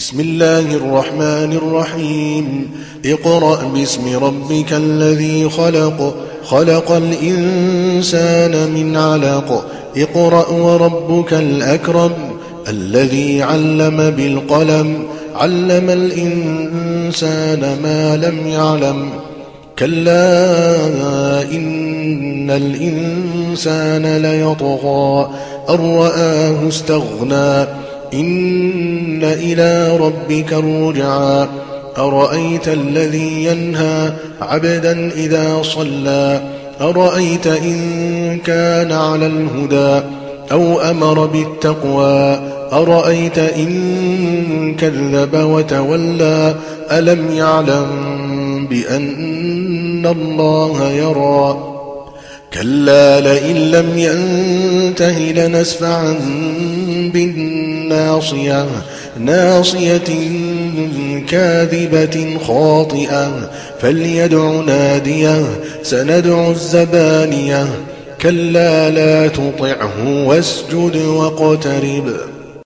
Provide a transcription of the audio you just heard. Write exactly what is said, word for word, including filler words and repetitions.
بسم الله الرحمن الرحيم اقرأ باسم ربك الذي خلق خلق الإنسان من علق اقرأ وربك الأكرم الذي علم بالقلم علم الإنسان ما لم يعلم كلا إن الإنسان ليطغى أن رآه استغنى إن إلى ربك الرجعى أرأيت الذي ينهى عبدا إذا صلى أرأيت إن كان على الهدى أو أمر بالتقوى أرأيت إن كذب وتولى ألم يعلم بأن الله يرى كلا لئن لم ينته لنسفعا بالناصية ناصية كاذبة خاطئة فليدع ناديه سندع الزبانية كلا لا تطعه واسجد واقترب